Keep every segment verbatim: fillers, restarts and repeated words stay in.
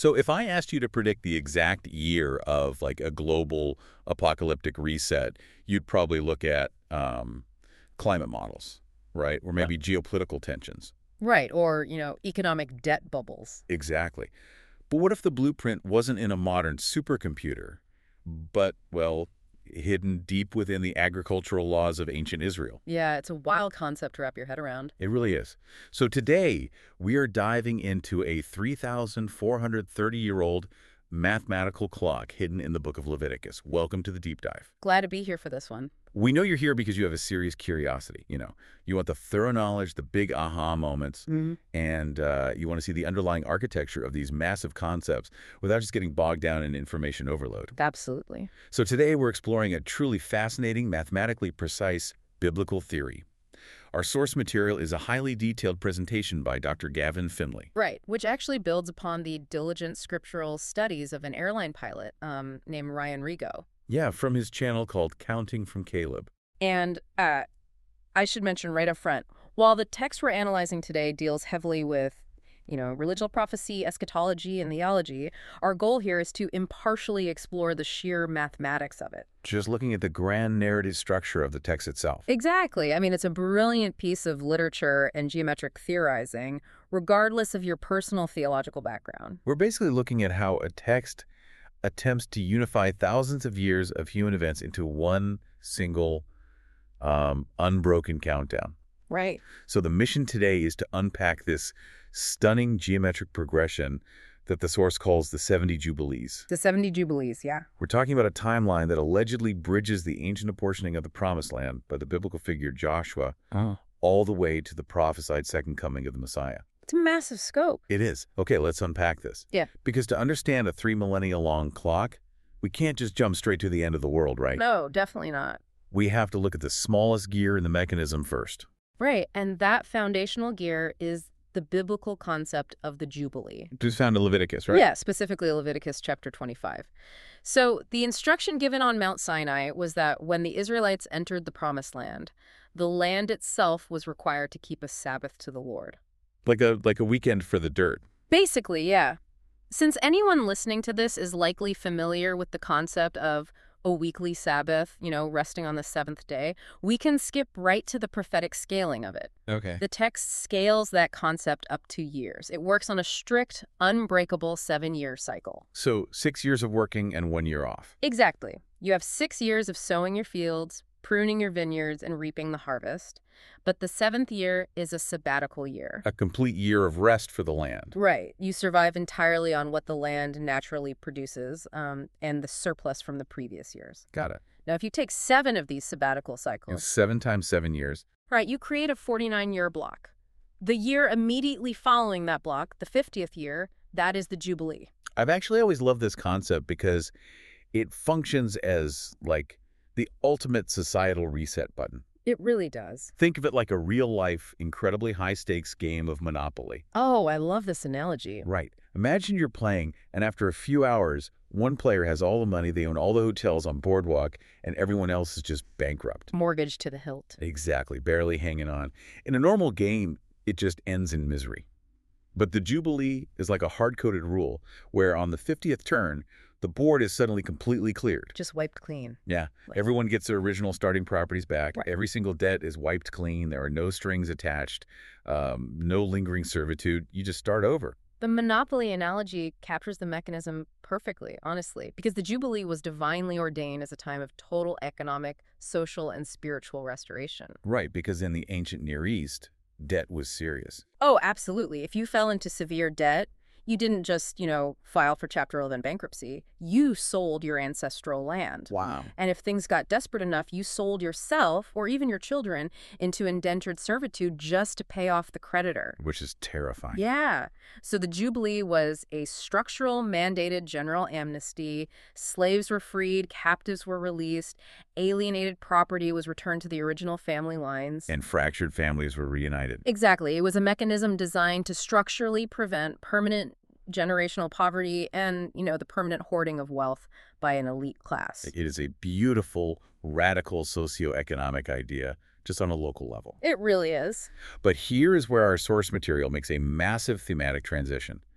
So if I asked you to predict the exact year of like a global apocalyptic reset, you'd probably look at um, climate models, right? Or Right. maybe geopolitical tensions. Right, or, you know, economic debt bubbles. Exactly. But what if the blueprint wasn't in a modern supercomputer, but, well, hidden deep within the agricultural laws of ancient Israel? Yeah, it's a wild concept to wrap your head around. It really is. So today, we are diving into a three thousand four hundred thirty-year-old mathematical clock hidden in the book of Leviticus. Welcome to the deep dive. Glad to be here for this one. We know you're here because you have a serious curiosity. You know, you want the thorough knowledge, the big aha moments, Hmm. and uh, you want to see the underlying architecture of these massive concepts without just getting bogged down in information overload. Absolutely. So today we're exploring a truly fascinating, mathematically precise biblical theory. Our source material is a highly detailed presentation by Doctor Gavin Finley. Right, which actually builds upon the diligent scriptural studies of an airline pilot um, named Ryan Rigo. Yeah, from his channel called Counting from Caleb. And uh, I should mention right up front, while the text we're analyzing today deals heavily with, you know, religious prophecy, eschatology, and theology, our goal here is to impartially explore the sheer mathematics of it. Just looking at the grand narrative structure of the text itself. Exactly. I mean, it's a brilliant piece of literature and geometric theorizing, regardless of your personal theological background. We're basically looking at how a text attempts to unify thousands of years of human events into one single, um, unbroken countdown. Right. So the mission today is to unpack this stunning geometric progression that the source calls the seventy Jubilees. The seventy Jubilees, yeah. We're talking about a timeline that allegedly bridges the ancient apportioning of the Promised Land by the biblical figure Joshua Oh. all the way to the prophesied second coming of the Messiah. It's a massive scope. It is. Okay, let's unpack this. Yeah. Because to understand a three millennia long clock, we can't just jump straight to the end of the world, right? No, definitely not. We have to look at the smallest gear in the mechanism first. Right, and that foundational gear is the biblical concept of the Jubilee. Just found in Leviticus, right? Yeah, specifically Leviticus chapter twenty-five. So the instruction given on Mount Sinai was that when the Israelites entered the Promised Land, the land itself was required to keep a Sabbath to the Lord. Like a like a weekend for the dirt. Basically, yeah. Since anyone listening to this is likely familiar with the concept of a weekly Sabbath, you know, resting on the seventh day, we can skip right to the prophetic scaling of it. Okay. The text scales that concept up to years. It works on a strict, unbreakable seven-year cycle. So six years of working and one year off. Exactly. You have six years of sowing your fields, pruning your vineyards, and reaping the harvest. But the seventh year is a sabbatical year. A complete year of rest for the land. Right. You survive entirely on what the land naturally produces um, and the surplus from the previous years. Got it. Now, if you take seven of these sabbatical And cycles, seven times seven years. right, you create a forty-nine-year block. The year immediately following that block, the fiftieth year, that is the Jubilee. I've actually always loved this concept because it functions as, like, the ultimate societal reset button. It really does. Think of it like a real-life, incredibly high-stakes game of Monopoly. Oh, I love this analogy. Right. Imagine you're playing, and after a few hours, one player has all the money, they own all the hotels on Boardwalk, and everyone else is just bankrupt. Mortgage to the hilt. Exactly, barely hanging on. In a normal game, it just ends in misery. But the Jubilee is like a hard-coded rule, where on the fiftieth turn, the board is suddenly completely cleared. Just wiped clean. Yeah, Right. everyone gets their original starting properties back. Right. Every single debt is wiped clean. There are no strings attached, um, no lingering servitude. You just start over. The Monopoly analogy captures the mechanism perfectly, honestly, because the Jubilee was divinely ordained as a time of total economic, social, and spiritual restoration. Right, because in the ancient Near East, debt was serious. Oh, absolutely. If you fell into severe debt, you didn't just, you know, file for Chapter eleven bankruptcy. You sold your ancestral land. Wow. And if things got desperate enough, you sold yourself or even your children into indentured servitude just to pay off the creditor. Which is terrifying. Yeah. So the Jubilee was a structural mandated general amnesty. Slaves were freed, captives were released, alienated property was returned to the original family lines. And fractured families were reunited. Exactly. It was a mechanism designed to structurally prevent permanent generational poverty and, you know, the permanent hoarding of wealth by an elite class. It is a beautiful, radical socioeconomic idea, just on a local level. It really is. But here is where our source material makes a massive thematic transition.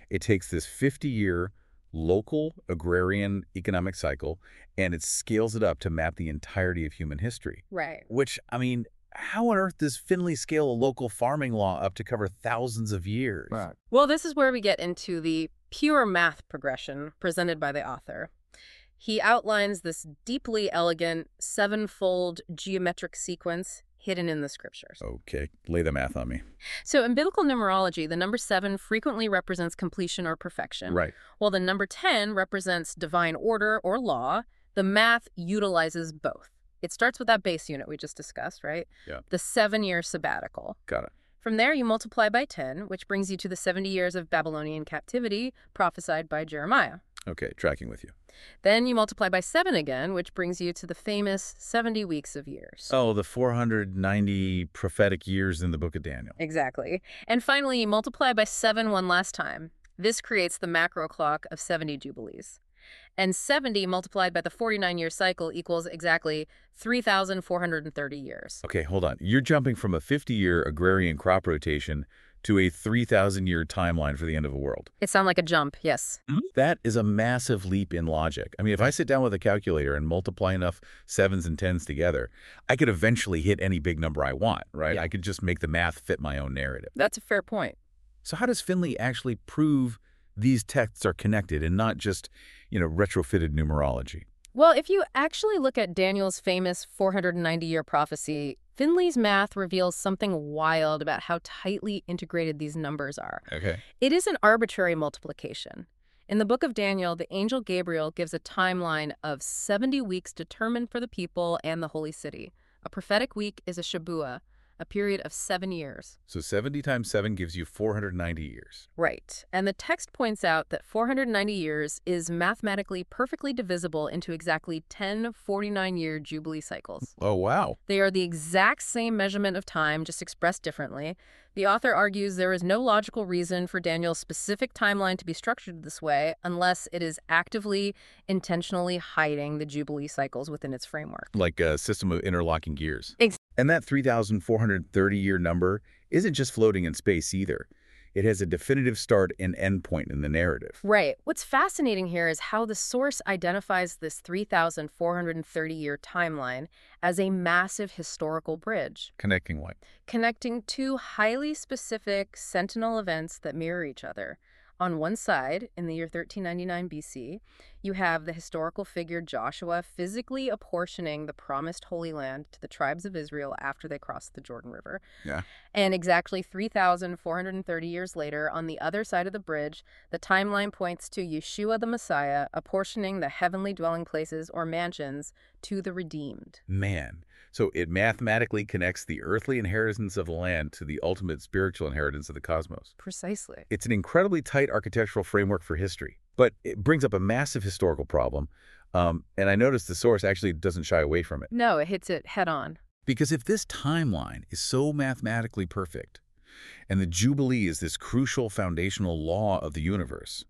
It takes this fifty-year local agrarian economic cycle, and it scales it up to map the entirety of human history. Right. Which, I mean, how on earth does Finley scale a local farming law up to cover thousands of years? Right. Well, this is where we get into the pure math progression presented by the author. He outlines this deeply elegant, sevenfold geometric sequence hidden in the scriptures. Okay, lay the math on me. So in biblical numerology, the number seven frequently represents completion or perfection. Right. While the number ten represents divine order or law, the math utilizes both. It starts with that base unit we just discussed, right? Yeah. The seven-year sabbatical. Got it. From there, you multiply by ten, which brings you to the seventy years of Babylonian captivity prophesied by Jeremiah. Okay, tracking with you. Then you multiply by seven again, which brings you to the famous seventy weeks of years. Oh, the four hundred ninety prophetic years in the book of Daniel. Exactly. And finally, you multiply by seven one last time. This creates the macro clock of seventy jubilees. And seventy multiplied by the forty-nine-year cycle equals exactly three thousand four hundred thirty years. Okay, hold on. You're jumping from a fifty-year agrarian crop rotation to a three thousand year timeline for the end of the world. It sounds like a jump, yes. That is a massive leap in logic. I mean, if I sit down with a calculator and multiply enough sevens and tens together, I could eventually hit any big number I want, right? Yeah. I could just make the math fit my own narrative. That's a fair point. So how does Finley actually prove these texts are connected and not just, you know, retrofitted numerology? Well, if you actually look at Daniel's famous four hundred ninety year prophecy, Finley's math reveals something wild about how tightly integrated these numbers are. Okay. It is an arbitrary multiplication. In the book of Daniel, the angel Gabriel gives a timeline of seventy weeks determined for the people and the holy city. A prophetic week is a Shabuah, a period of seven years. So seventy times seven gives you four hundred ninety years. Right. And the text points out that four hundred ninety years is mathematically perfectly divisible into exactly ten forty-nine-year Jubilee cycles. Oh, wow. They are the exact same measurement of time, just expressed differently. The author argues there is no logical reason for Daniel's specific timeline to be structured this way unless it is actively, intentionally hiding the Jubilee cycles within its framework. Like a system of interlocking gears. Ex- And that three thousand four hundred thirty year number isn't just floating in space either. It has a definitive start and end point in the narrative. Right. What's fascinating here is how the source identifies this three thousand four hundred thirty year timeline as a massive historical bridge, Connecting what? connecting two highly specific sentinel events that mirror each other. On one side, in the year thirteen ninety-nine B C, you have the historical figure Joshua physically apportioning the promised Holy Land to the tribes of Israel after they crossed the Jordan River. Yeah. And exactly three thousand four hundred thirty years later, on the other side of the bridge, the timeline points to Yeshua the Messiah apportioning the heavenly dwelling places or mansions to the redeemed. Man. So it mathematically connects the earthly inheritance of the land to the ultimate spiritual inheritance of the cosmos. Precisely. It's an incredibly tight architectural framework for history, but it brings up a massive historical problem. Um, and I noticed the source actually doesn't shy away from it. No, it hits it head on. Because if this timeline is so mathematically perfect, and the Jubilee is this crucial foundational law of the universe,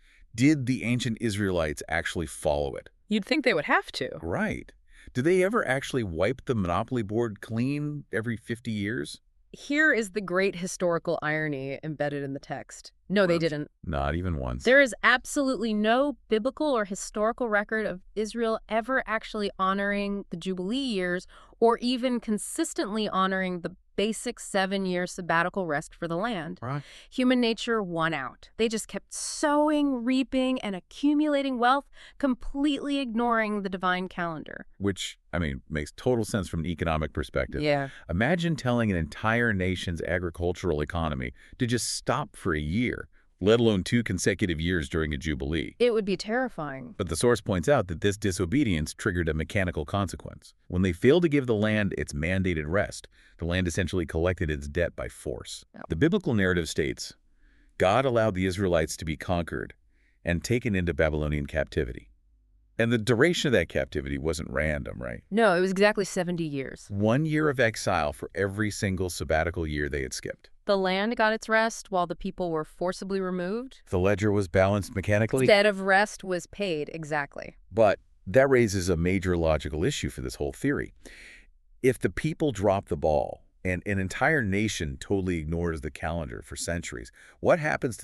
did the ancient Israelites actually follow it? You'd think they would have to. Right. Did they ever actually wipe the Monopoly board clean every fifty years? Here is the great historical irony embedded in the text. No, they Once. didn't. Not even once. There is absolutely no biblical or historical record of Israel ever actually honoring the Jubilee years or even consistently honoring the basic seven-year sabbatical rest for the land. Right. Human nature won out. They just kept sowing, reaping, and accumulating wealth, completely ignoring the divine calendar. Which, I mean, makes total sense from an economic perspective. Yeah. Imagine telling an entire nation's agricultural economy to just stop for a year, let alone two consecutive years during a jubilee. It would be terrifying. But the source points out that this disobedience triggered a mechanical consequence. When they failed to give the land its mandated rest, the land essentially collected its debt by force. Yep. The biblical narrative states, God allowed the Israelites to be conquered and taken into Babylonian captivity. And the duration of that captivity wasn't random, right? No, it was exactly seventy years. One year of exile for every single sabbatical year they had skipped. The land got its rest while the people were forcibly removed. The ledger was balanced mechanically. Instead of rest was paid, exactly. But that raises a major logical issue for this whole theory. If the people drop the ball and an entire nation totally ignores the calendar for centuries, what happens to this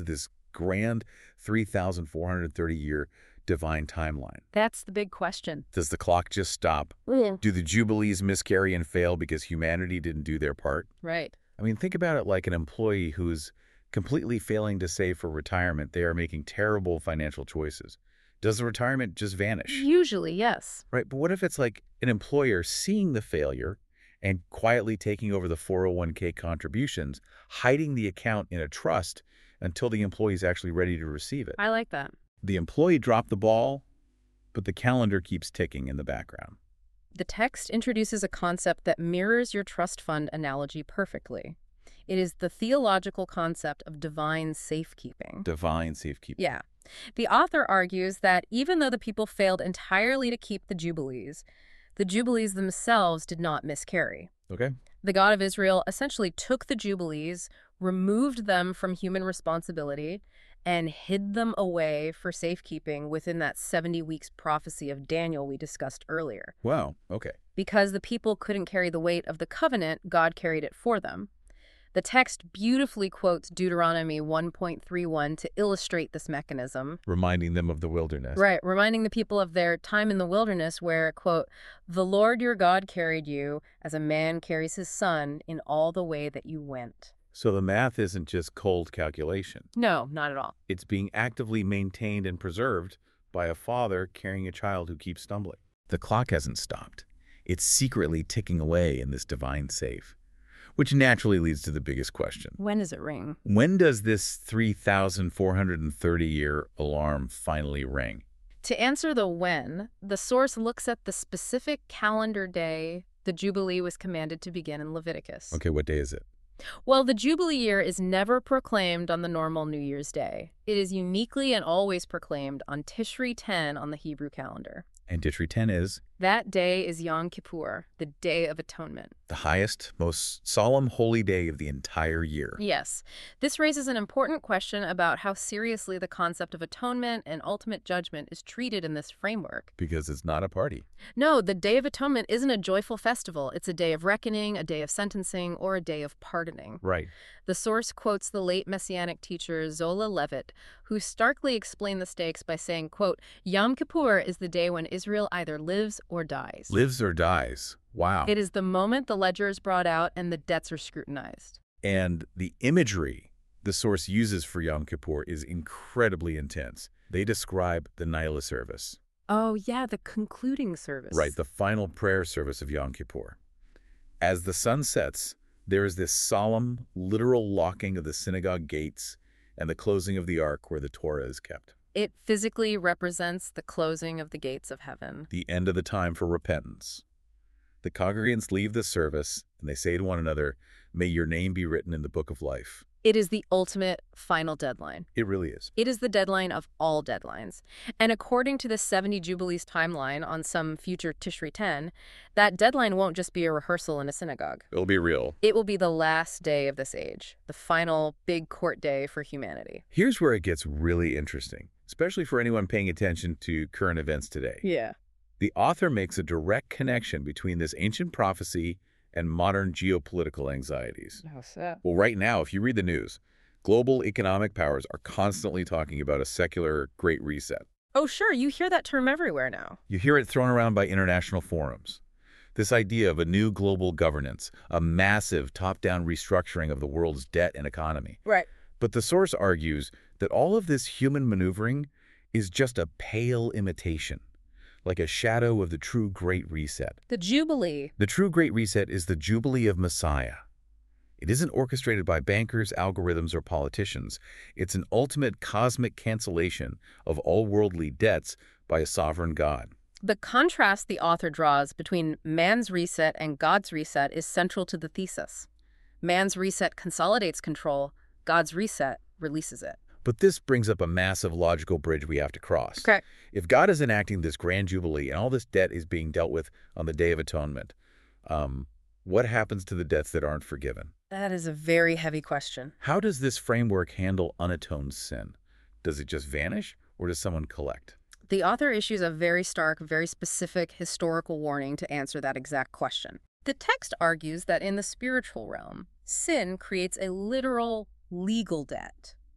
grand three thousand four hundred thirty year divine timeline? That's the big question. Does the clock just stop? Yeah. Do the Jubilees miscarry and fail because humanity didn't do their part? Right. I mean, think about it like an employee who's completely failing to save for retirement. They are making terrible financial choices. Does the retirement just vanish? Usually, yes. Right, but what if it's like an employer seeing the failure and quietly taking over the four oh one K contributions, hiding the account in a trust until the employee is actually ready to receive it? I like that. The employee dropped the ball, but the calendar keeps ticking in the background. The text introduces a concept that mirrors your trust fund analogy perfectly. It is the theological concept of divine safekeeping. Divine safekeeping. Yeah. The author argues that even though the people failed entirely to keep the Jubilees, the Jubilees themselves did not miscarry. Okay. The God of Israel essentially took the Jubilees, removed them from human responsibility, and hid them away for safekeeping within that seventy weeks prophecy of Daniel we discussed earlier. Wow. Okay. Because the people couldn't carry the weight of the covenant, God carried it for them. The text beautifully quotes Deuteronomy one point three one to illustrate this mechanism. Reminding them of the wilderness. Right, reminding the people of their time in the wilderness where, quote, "The Lord your God carried you as a man carries his son in all the way that you went." So the math isn't just cold calculation. No, not at all. It's being actively maintained and preserved by a father carrying a child who keeps stumbling. The clock hasn't stopped. It's secretly ticking away in this divine safe, which naturally leads to the biggest question. When does it ring? When does this three thousand four hundred thirty year alarm finally ring? To answer the when, the source looks at the specific calendar day the Jubilee was commanded to begin in Leviticus. Okay, what day is it? Well, the Jubilee year is never proclaimed on the normal New Year's Day. It is uniquely and always proclaimed on Tishri ten on the Hebrew calendar. And Tishri ten is? That day is Yom Kippur, the Day of Atonement. The highest, most solemn holy day of the entire year. Yes. This raises an important question about how seriously the concept of atonement and ultimate judgment is treated in this framework. Because it's not a party. No, the Day of Atonement isn't a joyful festival. It's a day of reckoning, a day of sentencing, or a day of pardoning. Right. The source quotes the late Messianic teacher Zola Levitt, who starkly explained the stakes by saying, quote, "Yom Kippur is the day when Israel either lives or dies." Lives or dies. Wow. It is the moment the ledger is brought out and the debts are scrutinized. And the imagery the source uses for Yom Kippur is incredibly intense. They describe the Nila service. Oh, yeah, the concluding service. Right, the final prayer service of Yom Kippur. As the sun sets, there is this solemn, literal locking of the synagogue gates and the closing of the ark where the Torah is kept. It physically represents the closing of the gates of heaven. The end of the time for repentance. The congregants leave the service and they say to one another, "May your name be written in the book of life." It is the ultimate final deadline. It really is. It is the deadline of all deadlines. And according to the seventy Jubilees timeline on some future Tishri ten, that deadline won't just be a rehearsal in a synagogue. It'll be real. It will be the last day of this age, the final big court day for humanity. Here's where it gets really interesting, especially for anyone paying attention to current events today. Yeah. The author makes a direct connection between this ancient prophecy and modern geopolitical anxieties. How so? Well, right now, if you read the news, global economic powers are constantly talking about a secular Great Reset. Oh, sure. You hear that term everywhere now. You hear it thrown around by international forums. This idea of a new global governance, a massive top-down restructuring of the world's debt and economy. Right. But the source argues that all of this human maneuvering is just a pale imitation, like a shadow of the true Great Reset. The Jubilee. The true Great Reset is the Jubilee of Messiah. It isn't orchestrated by bankers, algorithms, or politicians. It's an ultimate cosmic cancellation of all worldly debts by a sovereign God. The contrast the author draws between man's reset and God's reset is central to the thesis. Man's reset consolidates control. God's reset releases it. But this brings up a massive logical bridge we have to cross. Okay. If God is enacting this grand jubilee and all this debt is being dealt with on the Day of Atonement, um, what happens to the debts that aren't forgiven? That is a very heavy question. How does this framework handle unatoned sin? Does it just vanish, or does someone collect? The author issues a very stark, very specific historical warning to answer that exact question. The text argues that in the spiritual realm, sin creates a literal legal debt.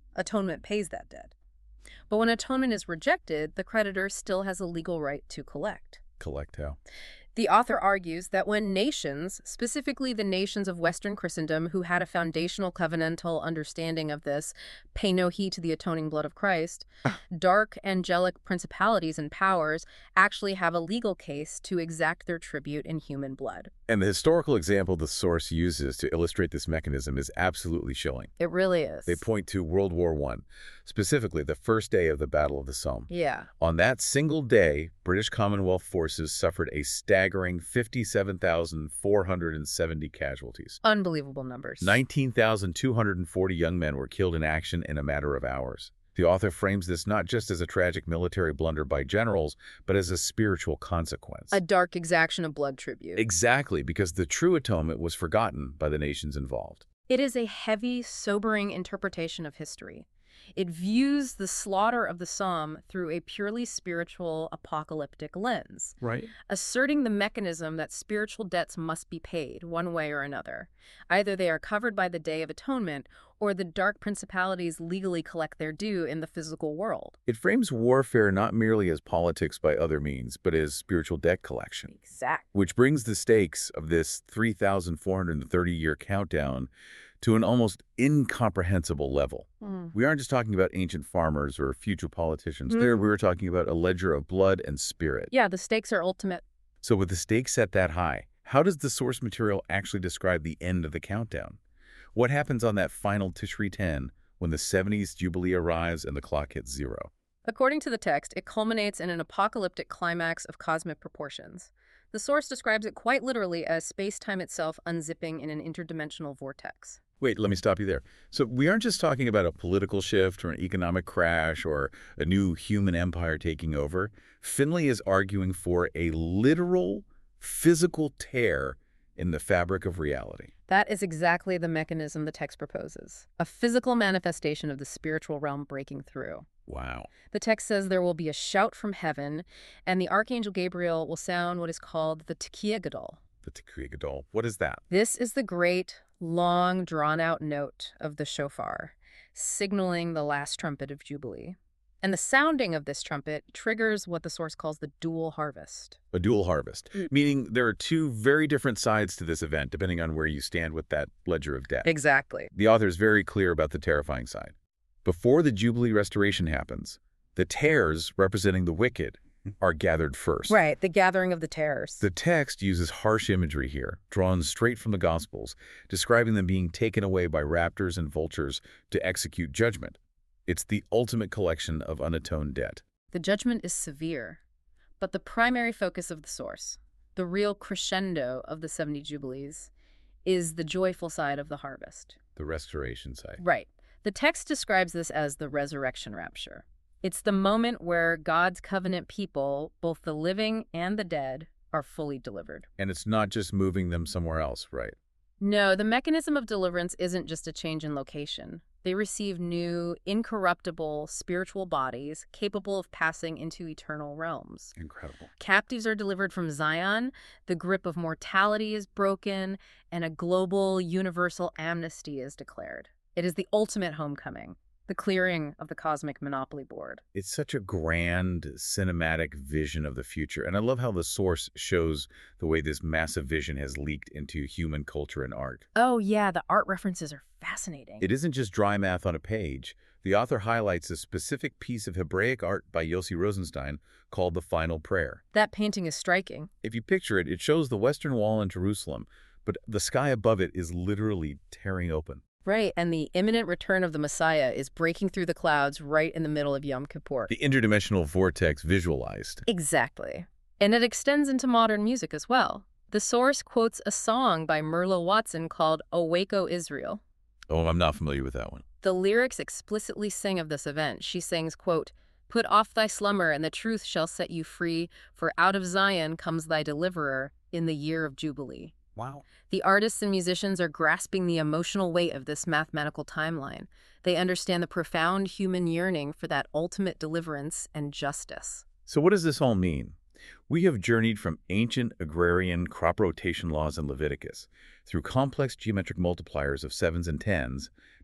Atonement pays that debt. But when atonement is rejected, the creditor still has a legal right to collect. Collect how? The author argues that when nations, specifically the nations of Western Christendom who had a foundational covenantal understanding of this, pay no heed to the atoning blood of Christ, dark angelic principalities and powers actually have a legal case to exact their tribute in human blood. And the historical example the source uses to illustrate this mechanism is absolutely chilling. It really is. They point to World War One, specifically the first day of the Battle of the Somme. Yeah. On that single day, British Commonwealth forces suffered a staggering fifty-seven thousand four hundred seventy casualties. Unbelievable numbers. nineteen thousand two hundred forty young men were killed in action in a matter of hours. The author frames this not just as a tragic military blunder by generals, but as a spiritual consequence. A dark exaction of blood tribute. Exactly, because the true atonement was forgotten by the nations involved. It is a heavy, sobering interpretation of history. It views the slaughter of the Somme through a purely spiritual, apocalyptic lens, Right. asserting the mechanism that spiritual debts must be paid one way or another. Either they are covered by the Day of Atonement, or the dark principalities legally collect their due in the physical world. It frames warfare not merely as politics by other means, but as spiritual debt collection. Exactly. Which brings the stakes of this three thousand four hundred thirty year countdown to an almost incomprehensible level. Mm. We aren't just talking about ancient farmers or future politicians. Mm. There, we were talking about a ledger of blood and spirit. Yeah, the stakes are ultimate. So with the stakes set that high, how does the source material actually describe the end of the countdown? What happens on that final Tishri ten when the seventies Jubilee arrives and the clock hits zero? According to the text, it culminates in an apocalyptic climax of cosmic proportions. The source describes it quite literally as space-time itself unzipping in an interdimensional vortex. Wait, let me stop you there. So we aren't just talking about a political shift or an economic crash or a new human empire taking over. Finley is arguing for a literal, physical tear in the fabric of reality. That is exactly the mechanism the text proposes, a physical manifestation of the spiritual realm breaking through. Wow. The text says there will be a shout from heaven, and the Archangel Gabriel will sound what is called the Tekiah Gadol. The Tekiah Gadol. What is that? This is the great, long, drawn-out note of the shofar, signaling the last trumpet of Jubilee. And the sounding of this trumpet triggers what the source calls the dual harvest. A dual harvest, Mm. meaning there are two very different sides to this event, depending on where you stand with that ledger of debt. Exactly. The author is very clear about the terrifying side. Before the Jubilee restoration happens, the tares, representing the wicked, are gathered first. Right, the gathering of the terrors. The text uses harsh imagery here, drawn straight from the Gospels, describing them being taken away by raptors and vultures to execute judgment. It's the ultimate collection of unatoned debt. The judgment is severe, but the primary focus of the source, the real crescendo of the seventy Jubilees, is the joyful side of the harvest. The restoration side. Right. The text describes this as the resurrection rapture. It's the moment where God's covenant people, both the living and the dead, are fully delivered. And it's not just moving them somewhere else, right? No, the mechanism of deliverance isn't just a change in location. They receive new, incorruptible spiritual bodies capable of passing into eternal realms. Incredible. Captives are delivered from Zion, the grip of mortality is broken, and a global, universal amnesty is declared. It is the ultimate homecoming, the clearing of the cosmic monopoly board. It's such a grand cinematic vision of the future. And I love how the source shows the way this massive vision has leaked into human culture and art. Oh yeah, the art references are fascinating. It isn't just dry math on a page. The author highlights a specific piece of Hebraic art by Yossi Rosenstein called The Final Prayer. That painting is striking. If you picture it, it shows the Western Wall in Jerusalem, but the sky above it is literally tearing open. Right, and the imminent return of the Messiah is breaking through the clouds right in the middle of Yom Kippur. The interdimensional vortex visualized. Exactly. And it extends into modern music as well. The source quotes a song by Merlo Watson called Awake, O Israel. Oh, I'm not familiar with that one. The lyrics explicitly sing of this event. She sings, quote, "Put off thy slumber, and the truth shall set you free, for out of Zion comes thy deliverer in the year of Jubilee." Wow. The artists and musicians are grasping the emotional weight of this mathematical timeline. They understand the profound human yearning for that ultimate deliverance and justice. So what does this all mean? We have journeyed from ancient agrarian crop rotation laws in Leviticus through complex geometric multipliers of sevens and tens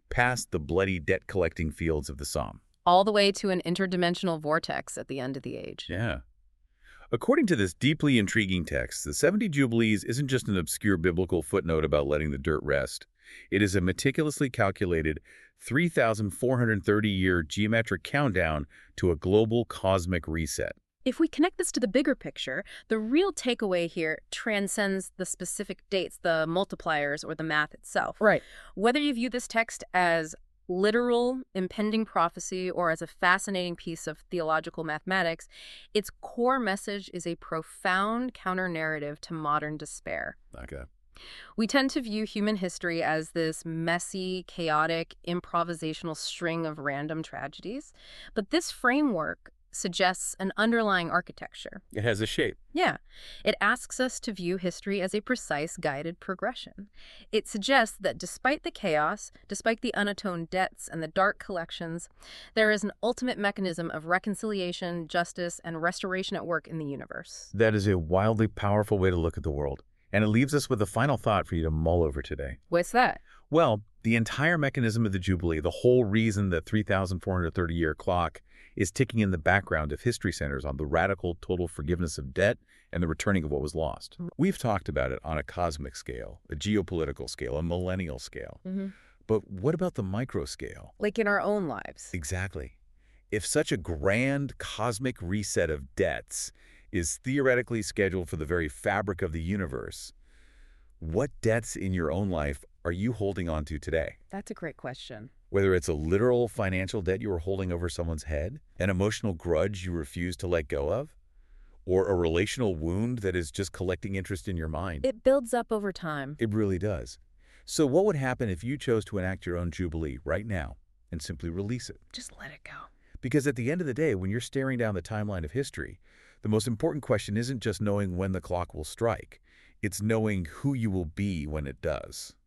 past the bloody debt-collecting fields of the Somme. All the way to an interdimensional vortex at the end of the age. Yeah. According to this deeply intriguing text, the seventy Jubilees isn't just an obscure biblical footnote about letting the dirt rest. It is a meticulously calculated three thousand four hundred thirty year geometric countdown to a global cosmic reset. If we connect this to the bigger picture, the real takeaway here transcends the specific dates, the multipliers, or the math itself. Right. Whether you view this text as literal, impending prophecy, or as a fascinating piece of theological mathematics, its core message is a profound counter-narrative to modern despair. Okay. We tend to view human history as this messy, chaotic, improvisational string of random tragedies, but this framework suggests an underlying architecture. It has a shape. Yeah. It asks us to view history as a precise, guided progression. It suggests that despite the chaos, despite the unatoned debts and the dark collections, there is an ultimate mechanism of reconciliation, justice, and restoration at work in the universe. That is a wildly powerful way to look at the world. And it leaves us with a final thought for you to mull over today. What's that? Well, the entire mechanism of the Jubilee, the whole reason the three thousand four hundred thirty year clock is ticking in the background of history centers on the radical total forgiveness of debt and the returning of what was lost. We've talked about it on a cosmic scale, a geopolitical scale, a millennial scale. Mm-hmm. But what about the micro scale? Like in our own lives. Exactly. If such a grand cosmic reset of debts is theoretically scheduled for the very fabric of the universe, what debts in your own life are you holding on to today? That's a great question. Whether it's a literal financial debt you are holding over someone's head, an emotional grudge you refuse to let go of, or a relational wound that is just collecting interest in your mind. It builds up over time. It really does. So what would happen if you chose to enact your own Jubilee right now and simply release it? Just let it go. Because at the end of the day, when you're staring down the timeline of history, the most important question isn't just knowing when the clock will strike. It's knowing who you will be when it does.